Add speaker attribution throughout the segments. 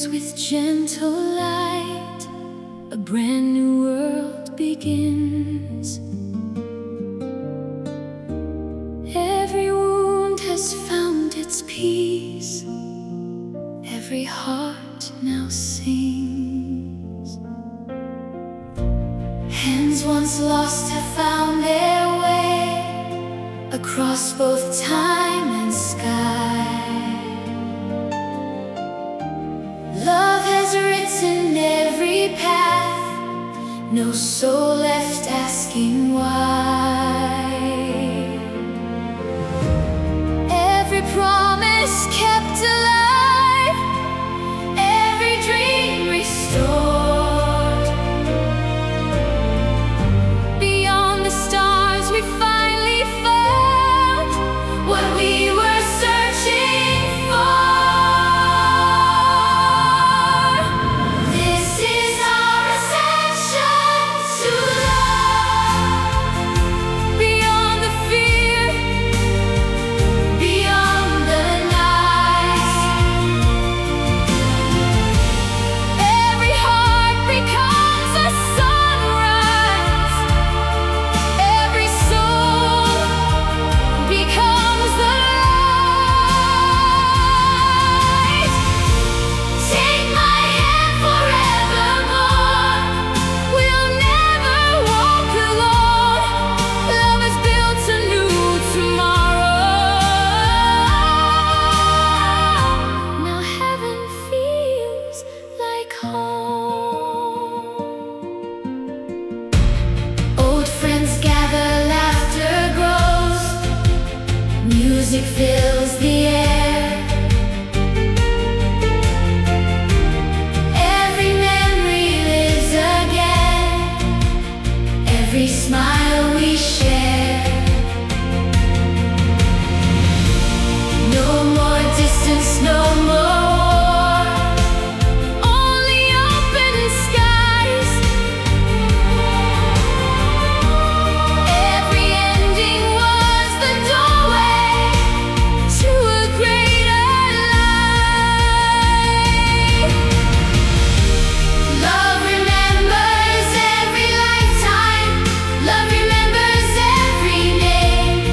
Speaker 1: wakes with gentle light, a brand new world begins. Every wound has found its peace, every heart now sings. Hands once lost have found their way across both time and sky. Love has written every path, no soul left asking why. Every promise kept alive, every dream restored. Beyond the stars we finally found what we were searching for. Music fills the air. Every memory lives again, every smile we share. No more distance, no more war, only open skies. Every ending was the doorway to a greater life. Love remembers every lifetime, love remembers every name.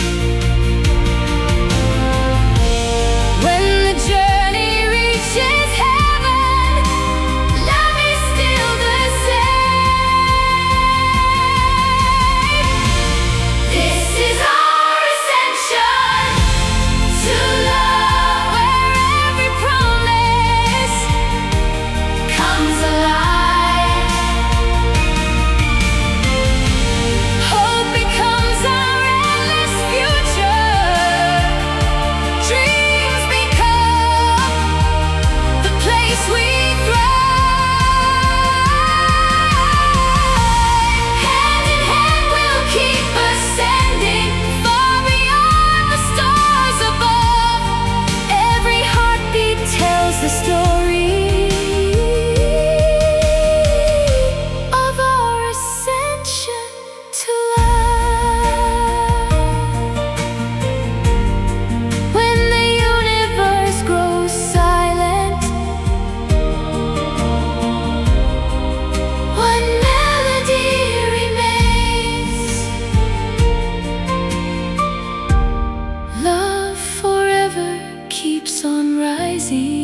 Speaker 1: When the journey reaches heaven, love is still the same. This is our ascension to love, where every promise comes alive. Hope becomes our endless future. Dreams become the place we thrive. Hand in hand we'll keep ascending, far beyond the stars above. Every heartbeat tells the story of our ascension to love. When the universe grows silent, one melody remains. Love forever keeps on rising.